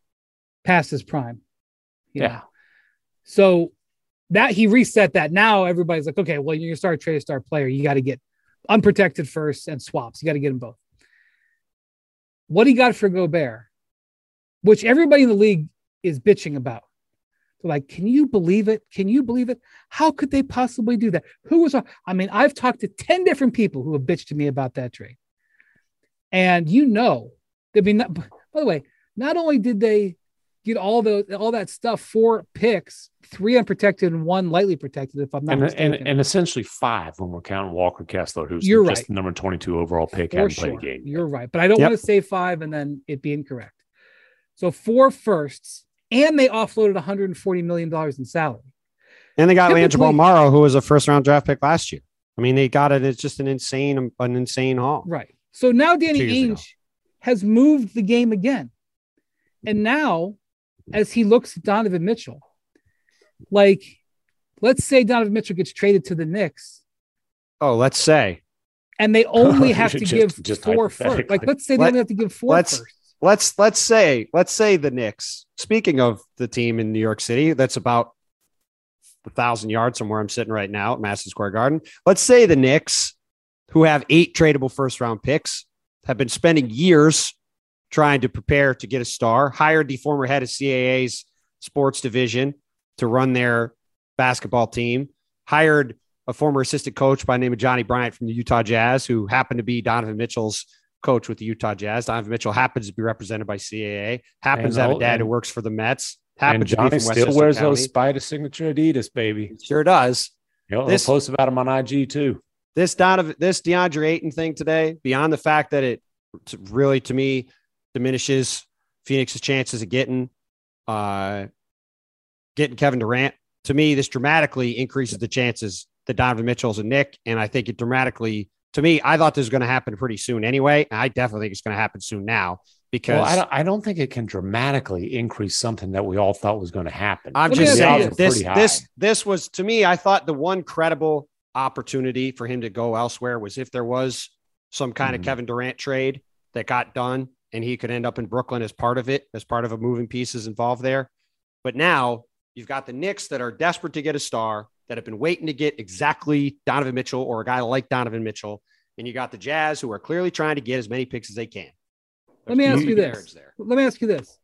past his prime. You Yeah. know? So that he reset that. Now everybody's like, okay, well, you're going to start trade a star player. You got to get unprotected first and swaps. You got to get them both. What he got for Gobert, which everybody in the league is bitching about. They're like, can you believe it? Can you believe it? How could they possibly do that? Who was, I mean, I've talked to ten different people who have bitched to me about that trade. And you know, I mean, not, by the way, not only did they get all the all that stuff, four picks, three unprotected and one lightly protected, if I'm not and, mistaken. and and essentially five when we're counting Walker Kessler, who's You're just right. the number twenty-two overall pick, For hadn't sure. played a game. You're right. But I don't Yep. want to say five and then it be incorrect. So four firsts, and they offloaded one hundred forty million dollars in salary. And they got Typically- Langelo Morrow, who was a first round draft pick last year. I mean, they got it. It's just an insane, an insane haul. Right. So now Danny Two years ago. Ainge has moved the game again. And now, as he looks at Donovan Mitchell, like, let's say Donovan Mitchell gets traded to the Knicks, Oh, let's say, and they only have to Just- give just four first. hypothetically. Like, let's say they Let- only have to give four let's- first. let's let's say, let's say the Knicks. Speaking of the team in New York City, that's about a thousand yards from where I'm sitting right now at Madison Square Garden. Let's say the Knicks, who have eight tradable first round picks, have been spending years trying to prepare to get a star, hired the former head of C A A's sports division to run their basketball team, hired a former assistant coach by the name of Johnny Bryant from the Utah Jazz, who happened to be Donovan Mitchell's coach with the Utah Jazz. Donovan Mitchell happens to be represented by C A A, happens And to have a all- dad and- who works for the Mets, And happens to be Johnny from still Westchester wears County. those Spider signature Adidas, baby. Sure does. You know, This- they'll post about him on I G too. This Donovan, this DeAndre Ayton thing today, beyond the fact that it t- really, to me, diminishes Phoenix's chances of getting, uh, getting Kevin Durant. To me, this dramatically increases the chances that Donovan Mitchell's a Knick, and I think it dramatically. To me, I thought this was going to happen pretty soon anyway. And I definitely think it's going to happen soon now because Well, I don't, I don't think it can dramatically increase something that we all thought was going to happen. I'm Let me just ask you saying this. this Pretty high. this this was to me. I thought the one credible opportunity for him to go elsewhere was if there was some kind Mhm. of Kevin Durant trade that got done and he could end up in Brooklyn as part of it, as part of a moving pieces involved there. But now you've got the Knicks that are desperate to get a star, that have been waiting to get exactly Donovan Mitchell or a guy like Donovan Mitchell, and you got the Jazz who are clearly trying to get as many picks as they can. Let me There's ask you huge this. marriage there. Let me ask you this.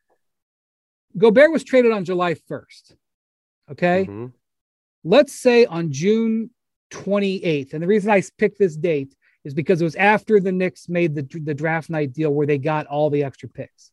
Gobert was traded on July first. Okay. Mhm. Let's say on June twenty-eighth. And the reason I picked this date is because it was after the Knicks made the, the draft night deal where they got all the extra picks.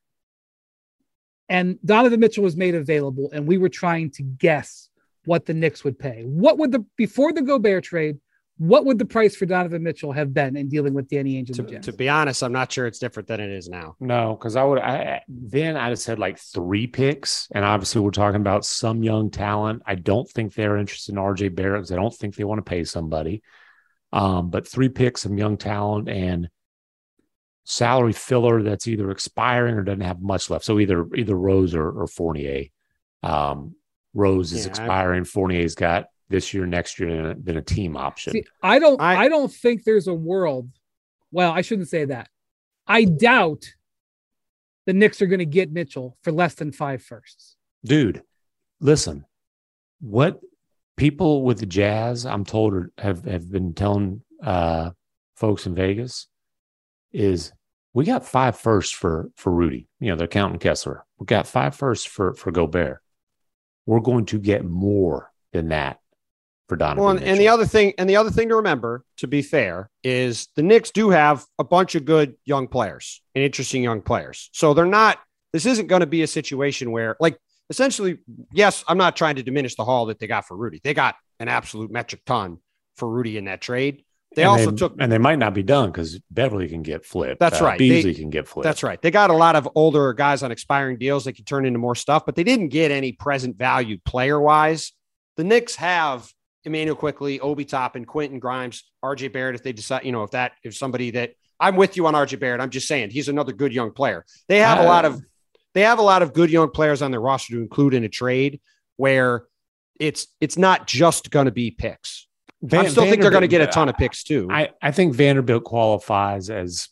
And Donovan Mitchell was made available, and we were trying to guess what the Knicks would pay. What would the, before the Gobert trade, what would the price for Donovan Mitchell have been in dealing with Danny Ainge and the To, Jazz? to be honest, I'm not sure it's different than it is now. No, because I would I then I'd have said like three picks, and obviously we're talking about some young talent. I don't think they're interested in R J Barrett because I don't think they want to pay somebody. Um, but three picks, some young talent, and salary filler that's either expiring or doesn't have much left. So either either Rose or, or Fournier. Um, Rose is Yeah, I- expiring. Fournier's got this year, next year, and then a team option. See, I don't I- I, don't think there's a world. Well, I shouldn't say that. I doubt the Knicks are going to get Mitchell for less than five firsts. Dude, listen, what people with the Jazz, I'm told, are, have, have been telling uh, folks in Vegas is we got five firsts for, for Rudy. You know, they're counting Kessler. We got five firsts for, for Gobert. We're going to get more than that for Donovan Well, and, and the Mitchell. other thing, and the other thing to remember, to be fair, is the Knicks do have a bunch of good young players and interesting young players. So they're not. This isn't going to be a situation where, like, essentially, yes, I'm not trying to diminish the haul that they got for Rudy. They got an absolute metric ton for Rudy in that trade. They and also they, took. and they might not be done because Beverly can get flipped. That's Uh, right. Beasley They- can get flipped. That's right. They got a lot of older guys on expiring deals that can turn into more stuff, but they didn't get any present value player wise. The Knicks have Emmanuel Quickly, Obi Toppin, Quentin Grimes, R J Barrett. If they decide, you know, if that, if somebody that I'm with you on R J Barrett, I'm just saying he's another good young player. They have a lot of, they have a lot of good young players on their roster to include in a trade where it's, it's not just going to be picks. Van- I still think they're going to Vanderbilt- get a ton of picks too. I, I think Vanderbilt qualifies as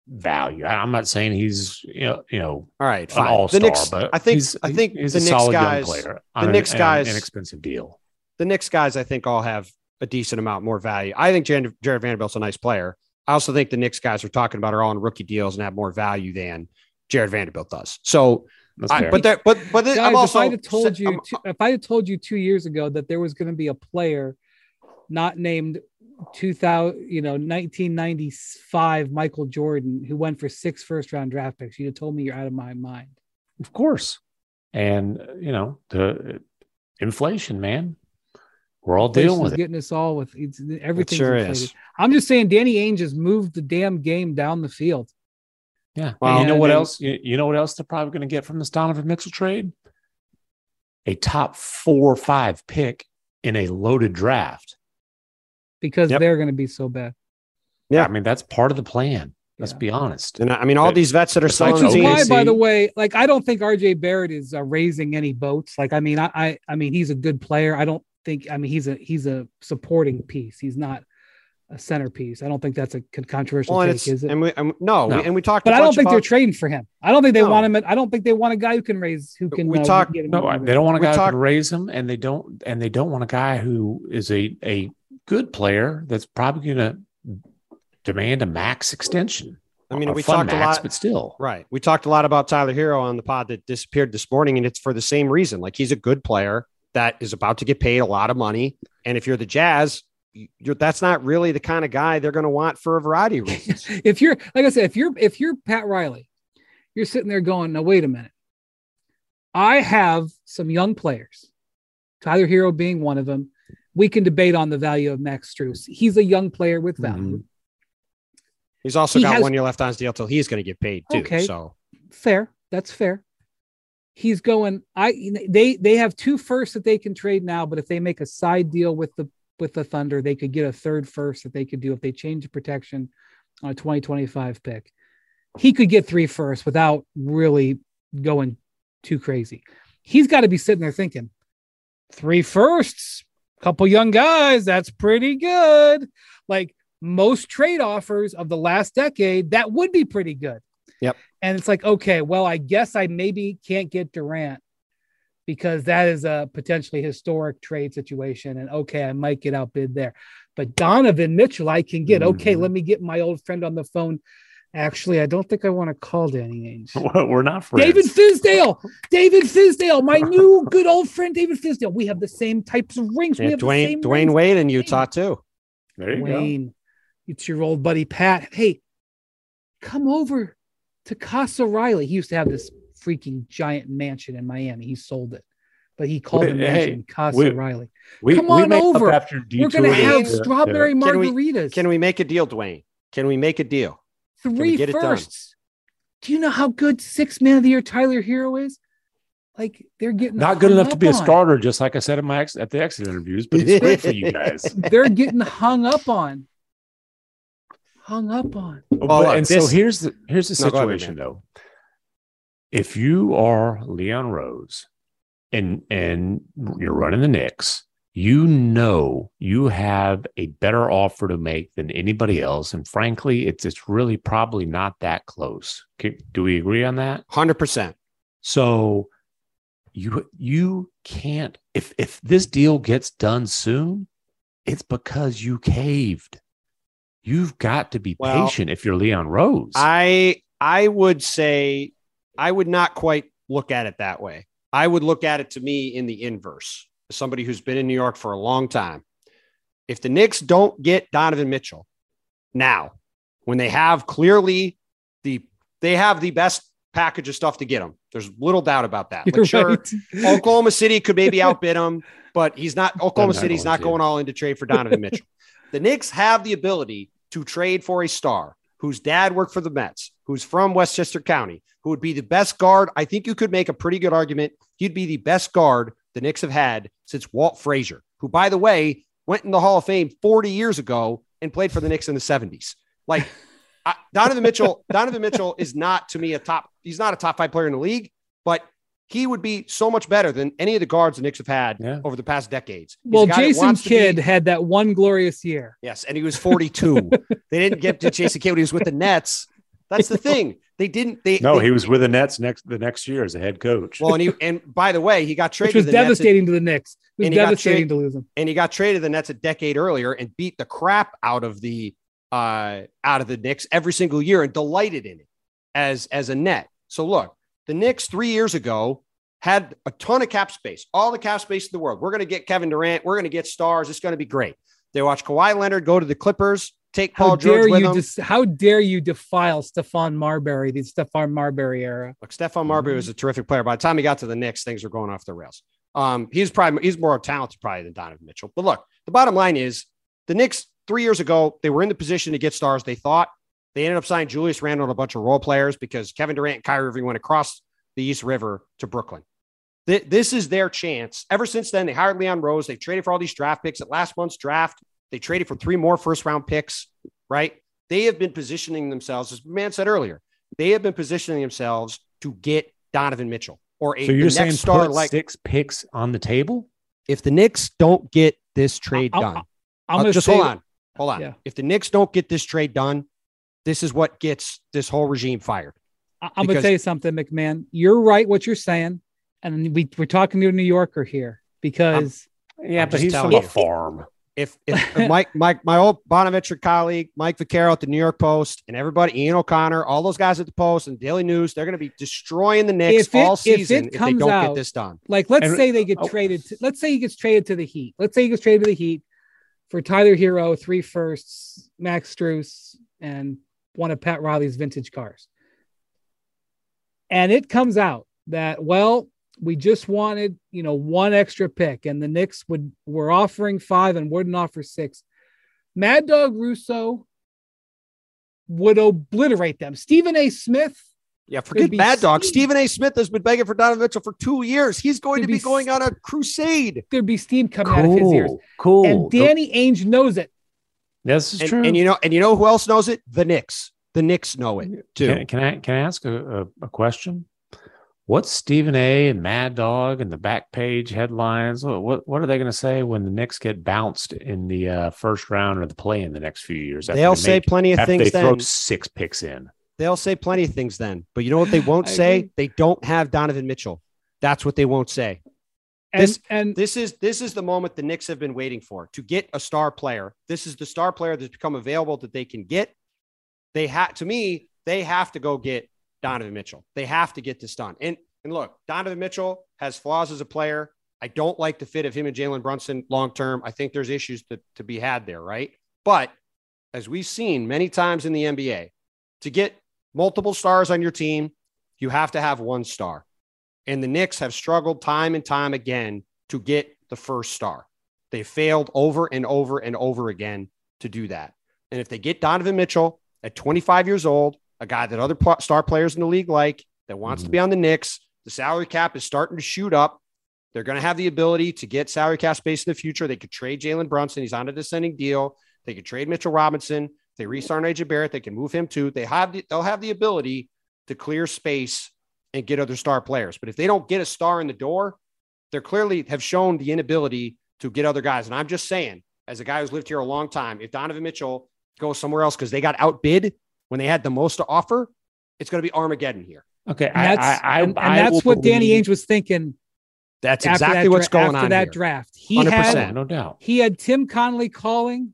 value. I'm not saying he's you know you know All right, an fine. all-star, the Knicks, but I think he's, I think he's the a Knicks solid guys, young player. the on Knicks an, guys, an inexpensive deal. The Knicks guys, I think, all have a decent amount more value. I think Jared, Jared Vanderbilt's a nice player. I also think the Knicks guys we're talking about are all on rookie deals and have more value than Jared Vanderbilt does. So, I, but there, but but Guys, I'm also. if I had told you, I'm, two, if I had told you two years ago that there was going to be a player not named two thousand, you know, nineteen ninety-five Michael Jordan who went for six first round draft picks, you'd have told me you're out of my mind. Of course, and you know the inflation, man. We're all dealing with it. Getting us all with it's, everything's sure inflated. is. I'm just saying, Danny Ainge has moved the damn game down the field. Yeah. Well, and you know what and, else? You, you know what else they're probably going to get from this Donovan Mitchell trade? A top four or five pick in a loaded draft. Because Yep. they're going to be so bad. Yeah. I mean, that's part of the plan. Let's Yeah. be honest. And I mean, all these vets that are It's still like on the Which is team. why, by O K C. the way, like I don't think R J Barrett is uh, raising any boats. Like, I mean, I, I, I mean, he's a good player. I don't think. I mean, he's a he's a supporting piece. He's not a centerpiece. I don't think that's a con- controversial Well, and, take, it's, is it? and we and, no, No. We, and we talked. But a I don't bunch think about, they're trading for him. I don't think they No. want him. I don't think they want a guy who can raise. Who can? We uh, talk- get him No, moving. they don't want a We guy talk- who can raise them, and they don't, and they don't want a guy who is a a good player that's probably going to demand a max extension. I mean, A we fun talked a max, lot. but still, Right. We talked a lot about Tyler Hero on the pod that disappeared this morning, and it's for the same reason. Like, he's a good player that is about to get paid a lot of money. And if you're the Jazz, you're, that's not really the kind of guy they're going to want for a variety of reasons. If you're, like I said, if you're if you're Pat Riley, you're sitting there going, "Now wait a minute, I have some young players, Tyler Hero being one of them. We can debate on the value of Max Strus. He's a young player with value. He's also He got has- one year left on his deal till he's going to get paid too. Okay. So Fair, that's fair. He's going. I they they have two firsts that they can trade now, but if they make a side deal with the with the Thunder, they could get a third first that they could do if they change the protection on a twenty twenty-five pick. He could get three firsts without really going too crazy. He's got to be sitting there thinking, three firsts, couple young guys, that's pretty good. Like most trade offers of the last decade, that would be pretty good. Yep. And it's like, okay, well, I guess I maybe can't get Durant because that is a potentially historic trade situation. And okay, I might get outbid there. But Donovan Mitchell, I can get. Okay, Mhm. let me get my old friend on the phone. Actually, I don't think I want to call Danny Ainge. we're not friends. David Fizdale. David Fizdale, my new good old friend, David Fizdale. We have the same types of rings. we yeah, have the Dwayne same Dwayne rings. Wade in Utah too. There you go. Wayne, it's your old buddy Pat. Hey, come over to Casa Riley. He used to have this freaking giant mansion in Miami. He sold it, but he called Wait, it hey, mansion Casa we- Riley. We, Come we on may up over. after We're going to detouring have to- to- strawberry Can we- margaritas. Can we make a deal, Dwayne? Can we make a deal? we Three get it done? firsts. Do you know how good six man of the year Tyler Hero is? Like they're getting Not good hung enough to up be a on. starter, just like I said at my ex- at the exit interviews, but it's great for you guys. They're getting hung up on. Hung up on. Well, look, and this- so here's the here's the No, go ahead, situation though. If you are Leon Rose and and you're running the Knicks, you know you have a better offer to make than anybody else, and frankly, it's it's really probably not that close. Can, do we agree on that? one hundred percent. So you you can't if if this deal gets done soon, it's because you caved. You've got to be Well, patient if you're Leon Rose. I I would say I would not quite look at it that way. I would look at it to me in the inverse. As somebody who's been in New York for a long time, if the Knicks don't get Donovan Mitchell now, when they have clearly the they have the best package of stuff to get him, there's little doubt about that. You're Like, sure, right. Oklahoma City could maybe outbid him, but he's not. Oklahoma not City's going not to. going all in to trade for Donovan Mitchell. The Knicks have the ability to trade for a star whose dad worked for the Mets, who's from Westchester County, who would be the best guard. I think you could make a pretty good argument. He'd be the best guard the Knicks have had since Walt Frazier, who, by the way, went in the Hall of Fame forty years ago and played for the Knicks in the seventies. Like I, Donovan Mitchell, Donovan Mitchell is not to me a top. He's not a top five player in the league, but he would be so much better than any of the guards the Knicks have had Yeah. over the past decades. He's a Well, guy that Jason wants to Kidd be- had that one glorious year. yes, and he was forty-two. They didn't get to Jason Kidd when he was with the Nets, That's the thing. They didn't. They No, they, he was with the Nets next the next year as a head coach. Well, and he and by the way, he got traded. Which was to the devastating Nets to the Knicks. It was and he got devastating tra- to lose him. and he got traded to the Nets a decade earlier and beat the crap out of the uh, out of the Knicks every single year and delighted in it as as a net. So look, the Knicks three years ago had a ton of cap space, all the cap space in the world. We're going to get Kevin Durant. We're going to get stars. It's going to be great. They watch Kawhi Leonard go to the Clippers, take Paul How George dare with you him. dis- how dare you defile Stephon Marbury, the Stephon Marbury era? Look, Stephon Marbury was a terrific player. By the time he got to the Knicks, things were going off the rails. Um, he's probably he's more talented probably than Donovan Mitchell. But look, the bottom line is the Knicks three years ago, they were in the position to get stars. They thought they ended up signing Julius Randle and a bunch of role players because Kevin Durant and Kyrie Irving went across the East River to Brooklyn. Th- this is their chance. Ever since then, they hired Leon Rose. They've traded for all these draft picks. At last month's draft, they traded for three more first round picks, right? They have been positioning themselves, as man said earlier, they have been positioning themselves to get Donovan Mitchell or a so you're the saying next star put like six picks on the table? if the Knicks don't get this trade I'm- done. I'm Uh, gonna just say, hold on. Hold on. Yeah. If the Knicks don't get this trade done, this is what gets this whole regime fired. I- I'm because- gonna tell you something, McMahon. You're right what you're saying, and we we're talking to a New Yorker here because Yeah, I'm but just he's from telling a you. farm. If, if, if Mike, Mike, my old Bonaventure colleague, Mike Vaccaro at the New York Post and everybody, Ian O'Connor, all those guys at the Post and Daily News, they're going to be destroying the Knicks If it- all if season it if, they comes don't out- get this done. like let's And- say they get oh. traded. To, let's say he gets traded to the Heat. Let's say he gets traded to the Heat for Tyler Hero, three firsts, Max Strus, and one of Pat Riley's vintage cars. And it comes out that, well, we just wanted, you know, one extra pick, and the Knicks would were offering five and wouldn't offer six. Mad Dog Russo would obliterate them. Stephen A. Smith, Yeah, forget be Mad Dog. Steve- Stephen A. Smith has been begging for Donovan Mitchell for two years. He's going There'd to be be going on a crusade. there'd be steam coming out of his ears. Cool, cool. And Danny Ainge knows it. This is And, true. and you know, and you know who else knows it? The Knicks. The Knicks know it too. Can, can I can I ask a, a, a question? What's Stephen A. and Mad Dog and the back page headlines? What what, what are they going to say when the Knicks get bounced in the uh, first round or the play in the next few years? after They'll they say make- plenty of after things they then. throw six picks in. They'll say plenty of things then. But you know what they won't I say? agree. They don't have Donovan Mitchell. That's what they won't say. And, This- and This is this is the moment the Knicks have been waiting for to get a star player. This is the star player that's become available that they can get. They have to me, they have to go get Donovan Mitchell. They have to get this done. And and look, Donovan Mitchell has flaws as a player. I don't like the fit of him and Jalen Brunson long term. I think there's issues to, to be had there, right? But as we've seen many times in the N B A, to get multiple stars on your team, you have to have one star. And the Knicks have struggled time and time again to get the first star. They failed over and over and over again to do that. And if they get Donovan Mitchell at twenty-five years old, a guy that other pl- star players in the league like, that wants Mhm. to be on the Knicks, the salary cap is starting to shoot up. They're going to have the ability to get salary cap space in the future. They could trade Jalen Brunson. He's on a descending deal. They could trade Mitchell Robinson. They re-sign A J Barrett. They can move him too. They have the, they'll have the ability to clear space and get other star players. But if they don't get a star in the door, they clearly have shown the inability to get other guys. And I'm just saying, as a guy who's lived here a long time, if Donovan Mitchell goes somewhere else because they got outbid when they had the most to offer, it's going to be Armageddon here. Okay, and that's, I, I, and, and I that's will what Danny believe- Ainge was thinking. That's after exactly that what's dra- going after on that here. draft. He one hundred had percent. no doubt. he had Tim Connolly calling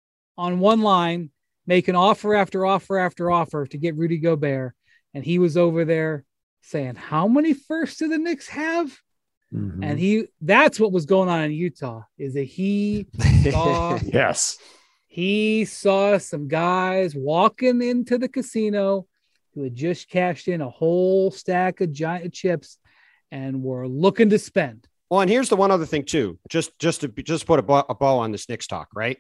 on one line, making offer after offer after offer to get Rudy Gobert, and he was over there saying, "How many firsts do the Knicks have?" Mhm. And he that's what was going on in Utah. Is that he saw yes, he saw some guys walking into the casino who had just cashed in a whole stack of giant chips and were looking to spend. Well, and here's the one other thing too, just just to just put a, bow, a bow on this Knicks talk, right?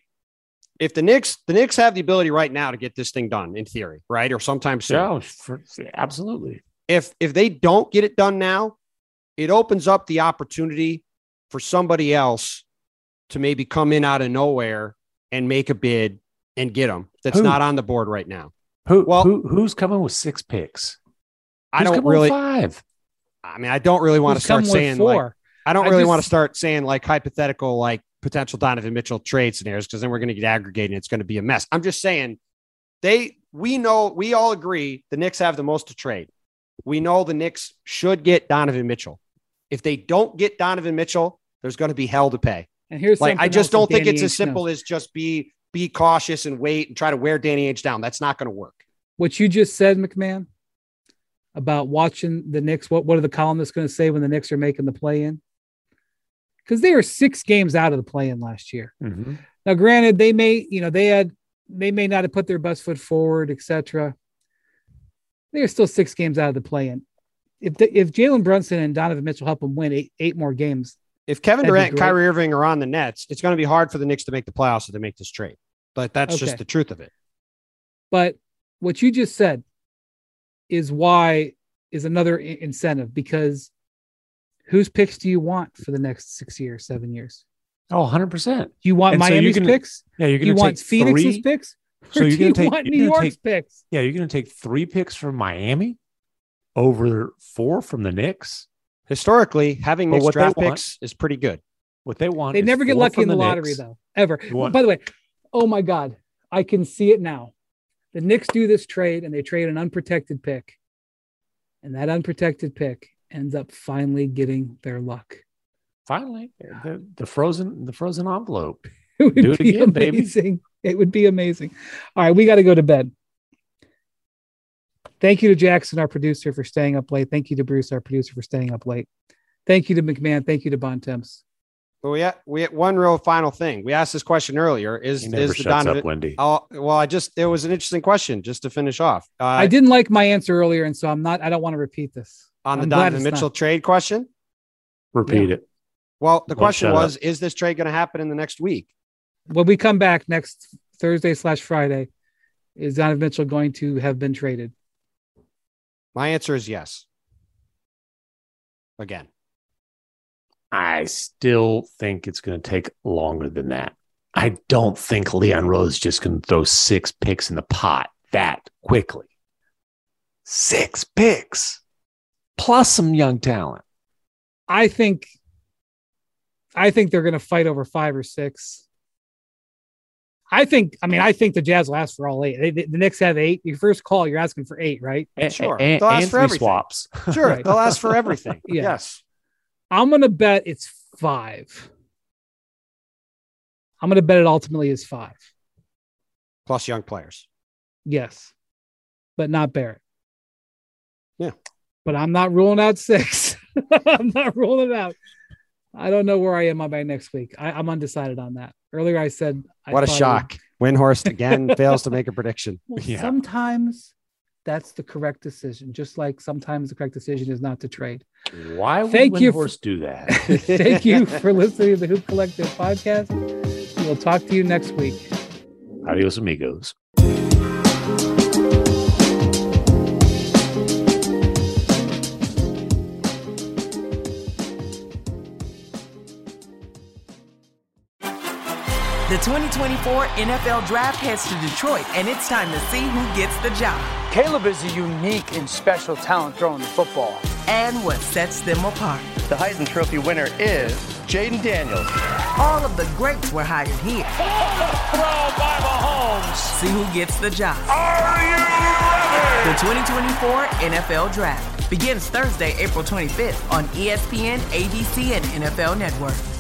If the Knicks, the Knicks have the ability right now to get this thing done in theory, right, or sometime soon. yeah, for, absolutely. If if they don't get it done now, it opens up the opportunity for somebody else to maybe come in out of nowhere and make a bid and get them. That's Who? not on the board right now. Who, Well- who who's coming with six picks? I Who's don't coming with really. five. I mean, I don't really want to Who's start come with saying four? like. I don't I really just- want to start saying like hypothetical, like potential Donovan Mitchell trade scenarios, because then we're going to get aggregated and it's going to be a mess. I'm just saying they, we know, we all agree the Knicks have the most to trade. We know the Knicks should get Donovan Mitchell. If they don't get Donovan Mitchell, there's going to be hell to pay. And here's like, I just don't think it's as simple knows. as just be, be cautious and wait and try to wear Danny Ainge down. That's not going to work. What you just said, McMahon, about watching the Knicks, what, what are the columnists going to say when the Knicks are making the play-in? Because they are six games out of the play-in last year. Mm-hmm. Now, granted, they may, you know, they had, they may not have put their best foot forward, et cetera. They are still six games out of the play-in. If the, if Jalen Brunson and Donovan Mitchell help them win eight, eight more games, if Kevin Durant and Kyrie Irving are on the Nets, it's going to be hard for the Knicks to make the playoffs if they make this trade. But that's okay. Just the truth of it. But what you just said is why is another I- incentive, because whose picks do you want for the next six years, seven years? Oh, one hundred percent. Do you want and Miami's so gonna, picks? Yeah, you're going to You want Phoenix's three, picks? So or you're do you take, want New York's take, picks? Yeah, you're going to take three picks from Miami over four from the Knicks? Historically, having Knicks draft picks is pretty good. What they want They never get lucky in the, the lottery, though, ever. Want, By the way, oh my God, I can see it now. The Knicks do this trade, and they trade an unprotected pick. And that unprotected pick ends up finally getting their luck. Finally, the, the frozen the frozen envelope. It would Do it be again, amazing. baby. It would be amazing. All right, we got to go to bed. Thank you to Jackson, our producer, for staying up late. Thank you to Bruce, our producer, for staying up late. Thank you to McMahon. Thank you to Bontemps. Well, we had, we had one real final thing. We asked this question earlier. Is, he never is the shuts Donovan? Up, Wendy. Oh, well, I just, it was an interesting question just to finish off. Uh, I didn't like my answer earlier, and so I'm not, I don't want to repeat this. On the I'm Donovan Mitchell not. trade question? Repeat yeah. it. Well, the Don't question was, up. is this trade going to happen in the next week? When we come back next Thursday slash Friday, is Donovan Mitchell going to have been traded? My answer is yes. Again. I still think it's going to take longer than that. I don't think Leon Rose is just going to throw six picks in the pot that quickly. Six picks plus some young talent. I think, I think they're going to fight over five or six. I think, I mean, I think the Jazz will ask for all eight. They, the Knicks have eight. Your first call, you're asking for eight, right? And, sure. And, they'll ask and for everything. Swaps. Sure. Right. They'll ask for everything. Yeah. Yes. I'm going to bet it's five. I'm going to bet it ultimately is five. Plus young players. Yes. But not Barrett. Yeah. But I'm not ruling out six. I'm not ruling it out. I don't know where I am by next week. I, I'm undecided on that. Earlier I said... I what a shock. Would... Windhorst again fails to make a prediction. Well, yeah. Sometimes that's the correct decision, just like sometimes the correct decision is not to trade. Why would Thank Windhorst you for, do that? Thank you for listening to the Hoop Collective podcast. We'll talk to you next week. Adios, amigos. The twenty twenty-four N F L Draft heads to Detroit, and it's time to see who gets the job. Caleb is a unique and special talent throwing the football. And what sets them apart. The Heisman Trophy winner is Jaden Daniels. All of the greats were hired here. Throw by Mahomes. See who gets the job. Are you ready? The twenty twenty-four N F L Draft begins Thursday, April twenty-fifth on E S P N, A B C, and N F L Network.